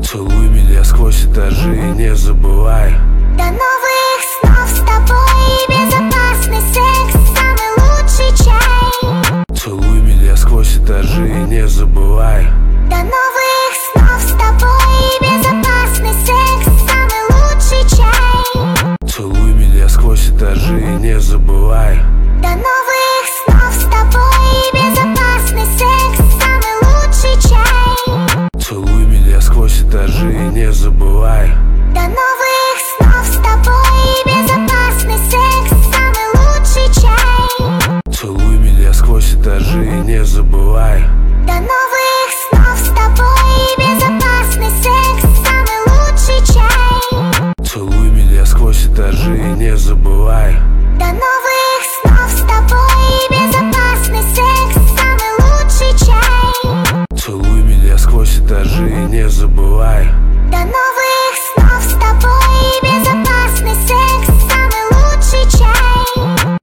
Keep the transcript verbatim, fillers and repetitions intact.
Целуй меня сквозь этажи и не забывай. До новых снов с тобой. Безопасный секс, самый лучший чай. Целуй меня сквозь этажи и не забывай. До новых снов с тобой. Безопасный секс, самый лучший чай. Целуй меня сквозь этажи и не забывай. До новых снов с тобой. Безопасный секс, самый лучший чай. Целуй меня сквозь этажи и не забывай. До новых снов с тобой. Безопасный секс, самый лучший чай. Целуй меня сквозь этажи и не забывай. До новых снов с тобой. Безопасный секс, самый лучший чай. Целуй меня сквозь этажи и не забывай. До новых снов с тобой. Безопасный секс, самый лучший чай. Целуй меня сквозь этажи и не забывай. До новых